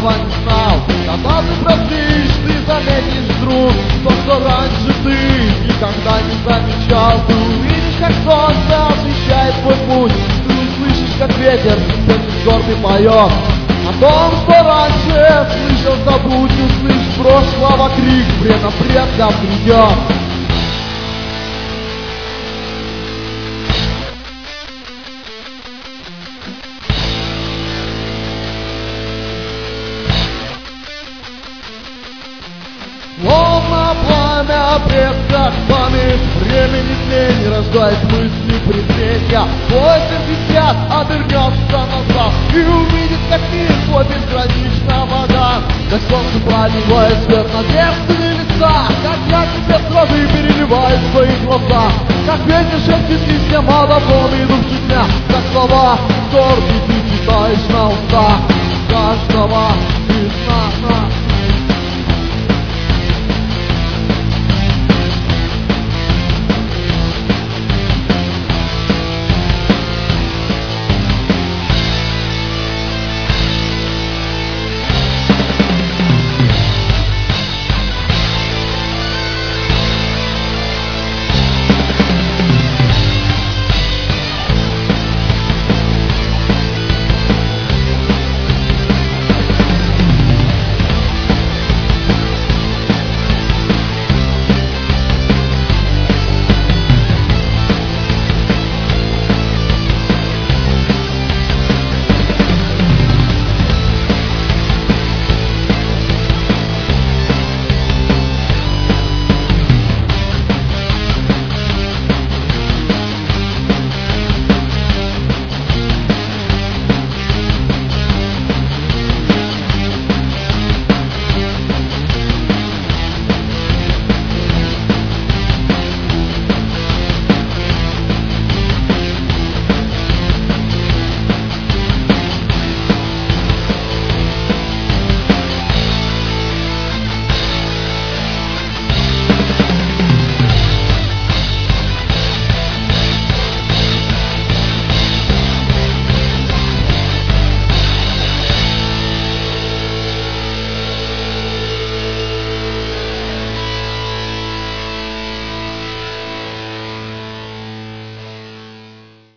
этого не знал. Когда ты просишь, ты заметишь вдруг то, что раньше ты никогда не замечал. Ты увидишь, как солнце освещает твой путь. Ты услышишь, как ветер с горы поет о том, что раньше слышал, забудь, услышь прошлого крик, время предков придет. Словно пламя предков, память времени тени рождает мысли предметья. Твой взгляд обернется назад и увидит, как мир твой безгранично богат. Как солнце проливает свет надежды лица, как яркий свет слезы переливает в свои глаза, как ветер шепчет листьям о добром идущих дня, как слова скорби